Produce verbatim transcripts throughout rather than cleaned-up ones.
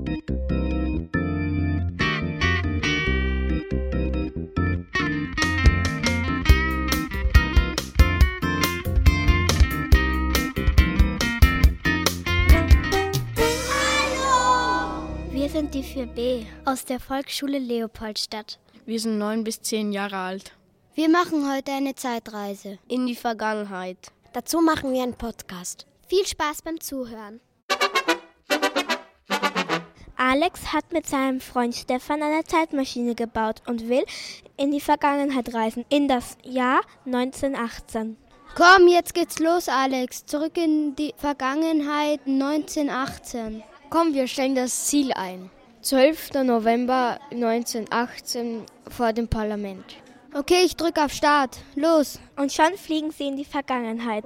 Wir sind die vier B aus der Volksschule Leopoldstadt. Wir sind neun bis zehn Jahre alt. Wir machen heute eine Zeitreise in die Vergangenheit. Dazu machen wir einen Podcast. Viel Spaß beim Zuhören. Alex hat mit seinem Freund Stefan eine Zeitmaschine gebaut und will in die Vergangenheit reisen, in das Jahr neunzehnhundertachtzehn. Komm, jetzt geht's los, Alex. Zurück in die Vergangenheit neunzehnhundertachtzehn. Komm, wir stellen das Ziel ein. zwölfter November neunzehnhundertachtzehn vor dem Parlament. Okay, ich drücke auf Start. Los. Und schon fliegen sie in die Vergangenheit.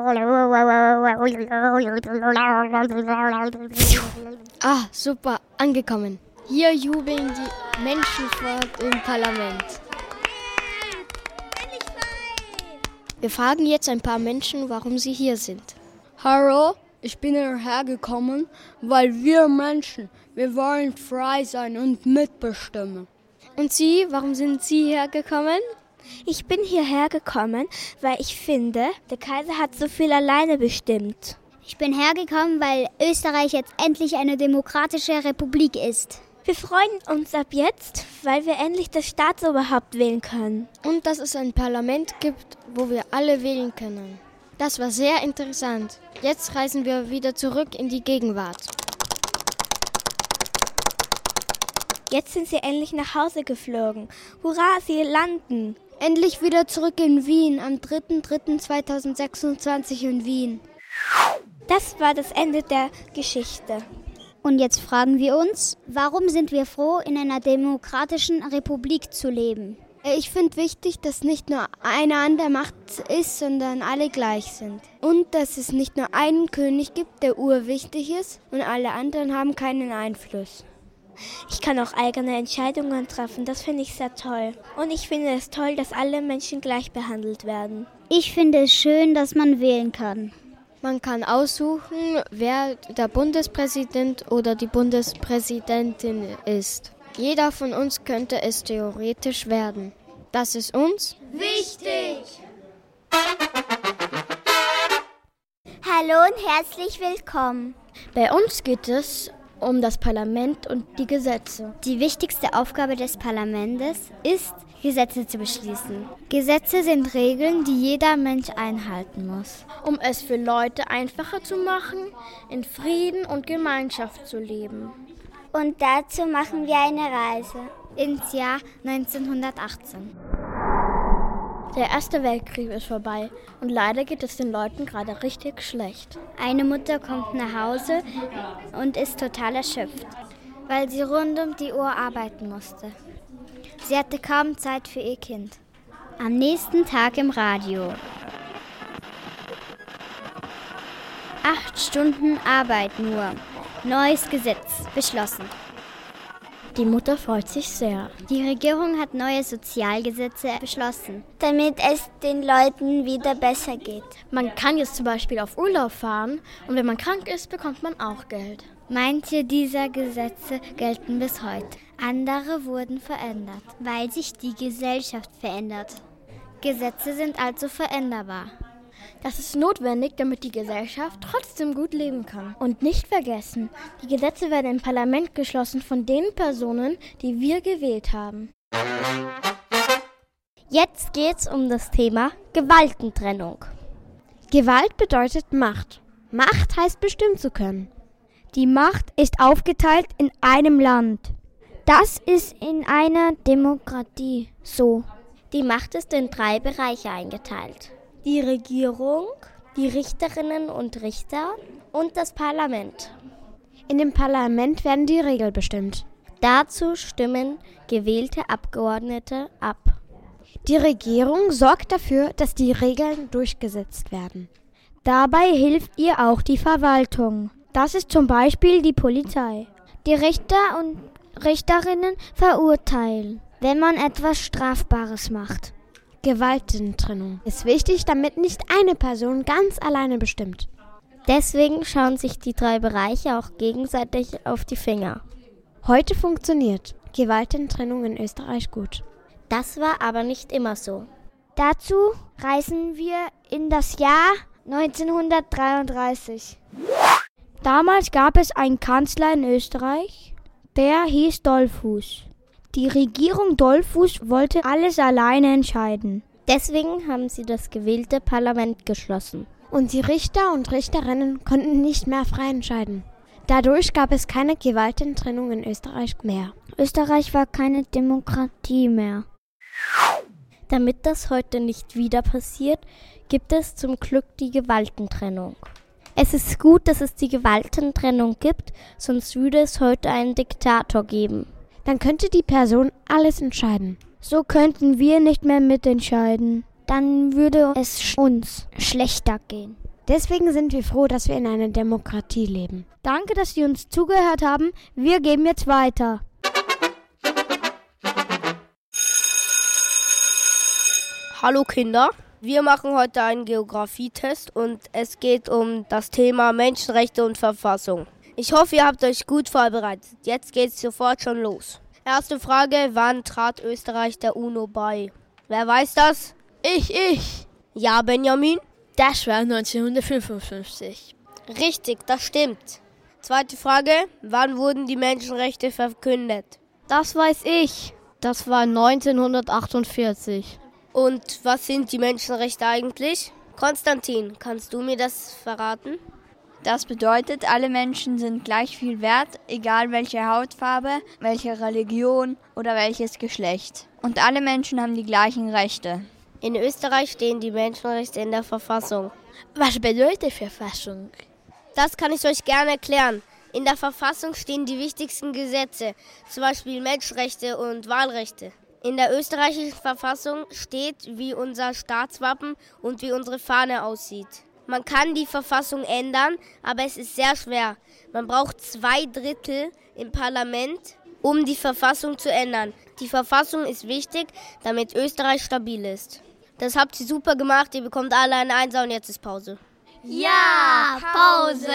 Ah, super, angekommen. Hier jubeln die Menschen vor dem Parlament. Wir fragen jetzt ein paar Menschen, warum sie hier sind. Hallo, ich bin hierher gekommen, weil wir Menschen, wir wollen frei sein und mitbestimmen. Und Sie, warum sind Sie hergekommen? Ich bin hierher gekommen, weil ich finde, der Kaiser hat so viel alleine bestimmt. Ich bin hergekommen, weil Österreich jetzt endlich eine demokratische Republik ist. Wir freuen uns ab jetzt, weil wir endlich das Staatsoberhaupt wählen können. Und dass es ein Parlament gibt, wo wir alle wählen können. Das war sehr interessant. Jetzt reisen wir wieder zurück in die Gegenwart. Jetzt sind sie endlich nach Hause geflogen. Hurra, sie landen. Endlich wieder zurück in Wien, am dritter dritter zweitausendsechsundzwanzig in Wien. Das war das Ende der Geschichte. Und jetzt fragen wir uns, warum sind wir froh, in einer demokratischen Republik zu leben? Ich finde wichtig, dass nicht nur einer an der Macht ist, sondern alle gleich sind. Und dass es nicht nur einen König gibt, der urwichtig ist und alle anderen haben keinen Einfluss. Ich kann auch eigene Entscheidungen treffen, das finde ich sehr toll. Und ich finde es toll, dass alle Menschen gleich behandelt werden. Ich finde es schön, dass man wählen kann. Man kann aussuchen, wer der Bundespräsident oder die Bundespräsidentin ist. Jeder von uns könnte es theoretisch werden. Das ist uns wichtig. Hallo und herzlich willkommen. Bei uns geht es um das Parlament und die Gesetze. Die wichtigste Aufgabe des Parlaments ist, Gesetze zu beschließen. Gesetze sind Regeln, die jeder Mensch einhalten muss. Um es für Leute einfacher zu machen, in Frieden und Gemeinschaft zu leben. Und dazu machen wir eine Reise ins Jahr neunzehnhundertachtzehn. Der Erste Weltkrieg ist vorbei und leider geht es den Leuten gerade richtig schlecht. Eine Mutter kommt nach Hause und ist total erschöpft, weil sie rund um die Uhr arbeiten musste. Sie hatte kaum Zeit für ihr Kind. Am nächsten Tag im Radio. Acht Stunden Arbeit nur. Neues Gesetz beschlossen. Die Mutter freut sich sehr. Die Regierung hat neue Sozialgesetze beschlossen, damit es den Leuten wieder besser geht. Man kann jetzt zum Beispiel auf Urlaub fahren und wenn man krank ist, bekommt man auch Geld. Manche dieser Gesetze gelten bis heute. Andere wurden verändert, weil sich die Gesellschaft verändert. Gesetze sind also veränderbar. Das ist notwendig, damit die Gesellschaft trotzdem gut leben kann. Und nicht vergessen, die Gesetze werden im Parlament geschlossen von den Personen, die wir gewählt haben. Jetzt geht's um das Thema Gewaltentrennung. Gewalt bedeutet Macht. Macht heißt bestimmen zu können. Die Macht ist aufgeteilt in einem Land. Das ist in einer Demokratie so. Die Macht ist in drei Bereiche eingeteilt. Die Regierung, die Richterinnen und Richter und das Parlament. In dem Parlament werden die Regeln bestimmt. Dazu stimmen gewählte Abgeordnete ab. Die Regierung sorgt dafür, dass die Regeln durchgesetzt werden. Dabei hilft ihr auch die Verwaltung. Das ist zum Beispiel die Polizei. Die Richter und Richterinnen verurteilen, wenn man etwas Strafbares macht. Gewaltentrennung ist wichtig, damit nicht eine Person ganz alleine bestimmt. Deswegen schauen sich die drei Bereiche auch gegenseitig auf die Finger. Heute funktioniert Gewaltentrennung in Österreich gut. Das war aber nicht immer so. Dazu reisen wir in das Jahr neunzehnhundertdreiunddreißig. Damals gab es einen Kanzler in Österreich, der hieß Dollfuß. Die Regierung Dollfuß wollte alles alleine entscheiden. Deswegen haben sie das gewählte Parlament geschlossen. Und die Richter und Richterinnen konnten nicht mehr frei entscheiden. Dadurch gab es keine Gewaltentrennung in Österreich mehr. Österreich war keine Demokratie mehr. Damit das heute nicht wieder passiert, gibt es zum Glück die Gewaltentrennung. Es ist gut, dass es die Gewaltentrennung gibt, sonst würde es heute einen Diktator geben. Dann könnte die Person alles entscheiden. So könnten wir nicht mehr mitentscheiden. Dann würde es uns schlechter gehen. Deswegen sind wir froh, dass wir in einer Demokratie leben. Danke, dass Sie uns zugehört haben. Wir geben jetzt weiter. Hallo Kinder, wir machen heute einen Geografietest und es geht um das Thema Menschenrechte und Verfassung. Ich hoffe, ihr habt euch gut vorbereitet. Jetzt geht's sofort schon los. Erste Frage, wann trat Österreich der UNO bei? Wer weiß das? Ich, ich. Ja, Benjamin? Das war neunzehnhundertfünfundfünfzig. Richtig, das stimmt. Zweite Frage, wann wurden die Menschenrechte verkündet? Das weiß ich. Das war neunzehnhundertachtundvierzig. Und was sind die Menschenrechte eigentlich? Konstantin, kannst du mir das verraten? Das bedeutet, alle Menschen sind gleich viel wert, egal welche Hautfarbe, welche Religion oder welches Geschlecht. Und alle Menschen haben die gleichen Rechte. In Österreich stehen die Menschenrechte in der Verfassung. Was bedeutet Verfassung? Das kann ich euch gerne erklären. In der Verfassung stehen die wichtigsten Gesetze, zum Beispiel Menschenrechte und Wahlrechte. In der österreichischen Verfassung steht, wie unser Staatswappen und wie unsere Fahne aussieht. Man kann die Verfassung ändern, aber es ist sehr schwer. Man braucht zwei Drittel im Parlament, um die Verfassung zu ändern. Die Verfassung ist wichtig, damit Österreich stabil ist. Das habt ihr super gemacht, ihr bekommt alle eine Einser und jetzt ist Pause. Ja, Pause!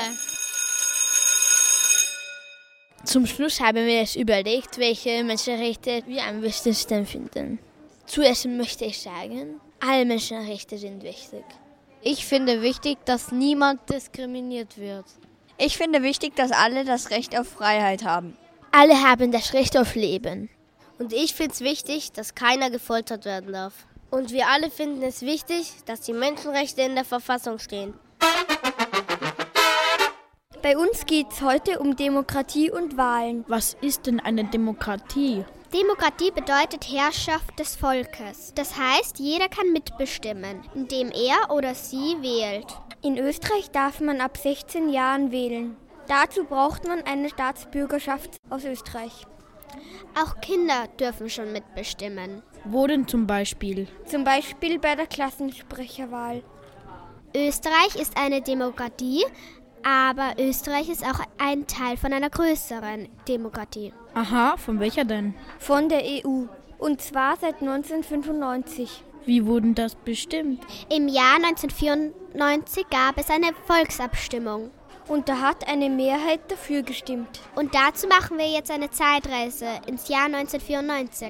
Zum Schluss haben wir uns überlegt, welche Menschenrechte wir am wichtigsten finden. Zuerst möchte ich sagen, alle Menschenrechte sind wichtig. Ich finde wichtig, dass niemand diskriminiert wird. Ich finde wichtig, dass alle das Recht auf Freiheit haben. Alle haben das Recht auf Leben. Und ich finde es wichtig, dass keiner gefoltert werden darf. Und wir alle finden es wichtig, dass die Menschenrechte in der Verfassung stehen. Bei uns geht es heute um Demokratie und Wahlen. Was ist denn eine Demokratie? Demokratie bedeutet Herrschaft des Volkes. Das heißt, jeder kann mitbestimmen, indem er oder sie wählt. In Österreich darf man ab sechzehn Jahren wählen. Dazu braucht man eine Staatsbürgerschaft aus Österreich. Auch Kinder dürfen schon mitbestimmen. Wo denn zum Beispiel? Zum Beispiel bei der Klassensprecherwahl. Österreich ist eine Demokratie, aber Österreich ist auch ein Teil von einer größeren Demokratie. Aha, von welcher denn? Von der E U. Und zwar seit neunzehnhundertfünfundneunzig. Wie wurden das bestimmt? Im Jahr neunzehnhundertvierundneunzig gab es eine Volksabstimmung. Und da hat eine Mehrheit dafür gestimmt. Und dazu machen wir jetzt eine Zeitreise ins Jahr neunzehnhundertvierundneunzig.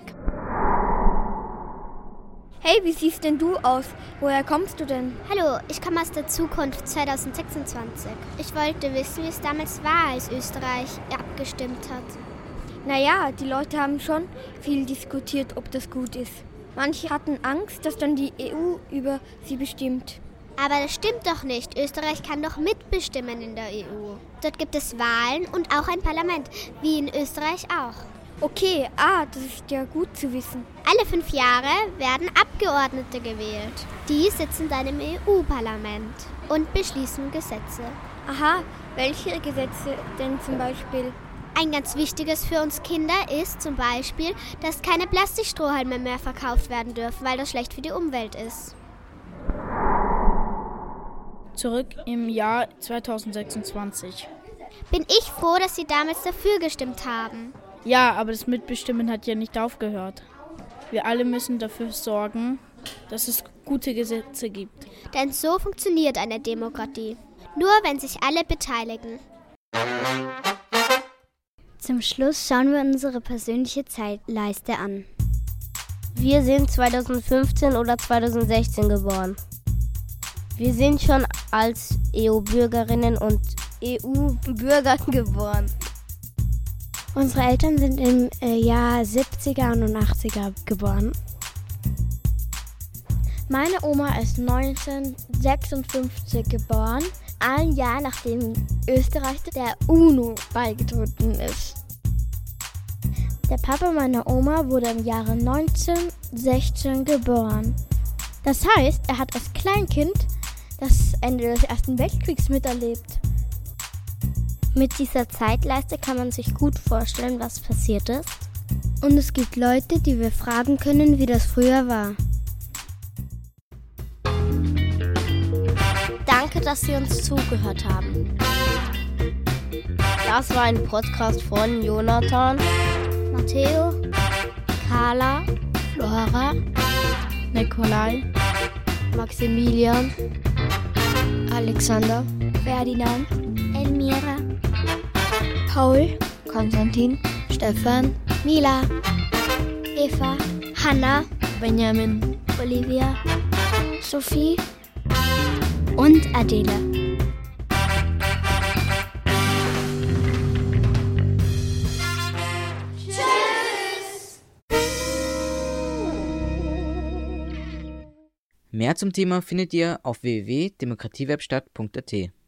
Hey, wie siehst denn du aus? Woher kommst du denn? Hallo, ich komme aus der Zukunft zweitausendsechsundzwanzig. Ich wollte wissen, wie es damals war, als Österreich abgestimmt hat. Naja, die Leute haben schon viel diskutiert, ob das gut ist. Manche hatten Angst, dass dann die E U über sie bestimmt. Aber das stimmt doch nicht. Österreich kann doch mitbestimmen in der E U. Dort gibt es Wahlen und auch ein Parlament, wie in Österreich auch. Okay, ah, das ist ja gut zu wissen. Alle fünf Jahre werden Abgeordnete gewählt. Die sitzen dann im E U-Parlament und beschließen Gesetze. Aha, welche Gesetze denn zum Beispiel? Ein ganz wichtiges für uns Kinder ist zum Beispiel, dass keine Plastikstrohhalme mehr verkauft werden dürfen, weil das schlecht für die Umwelt ist. Zurück im Jahr zweitausendsechsundzwanzig. Bin ich froh, dass Sie damals dafür gestimmt haben. Ja, aber das Mitbestimmen hat ja nicht aufgehört. Wir alle müssen dafür sorgen, dass es gute Gesetze gibt. Denn so funktioniert eine Demokratie. Nur wenn sich alle beteiligen. Zum Schluss schauen wir unsere persönliche Zeitleiste an. Wir sind zweitausendfünfzehn oder zweitausendsechzehn geboren. Wir sind schon als E U-Bürgerinnen und E U-Bürger geboren. Unsere Eltern sind im äh, Jahr siebziger und achtziger geboren. Meine Oma ist neunzehnhundertsechsundfünfzig geboren, ein Jahr nachdem Österreich der UNO beigetreten ist. Der Papa meiner Oma wurde im Jahre neunzehnhundertsechzehn geboren. Das heißt, er hat als Kleinkind das Ende des Ersten Weltkriegs miterlebt. Mit dieser Zeitleiste kann man sich gut vorstellen, was passiert ist. Und es gibt Leute, die wir fragen können, wie das früher war. Danke, dass Sie uns zugehört haben. Das war ein Podcast von Jonathan, Matteo, Carla, Flora, Nikolai, Maximilian, Alexander, Ferdinand, Elmira, Paul, Konstantin, Stefan, Mila, Eva, Hanna, Benjamin, Olivia, Sophie und Adela. Mehr zum Thema findet ihr auf w w w punkt demokratiewerkstatt punkt a t.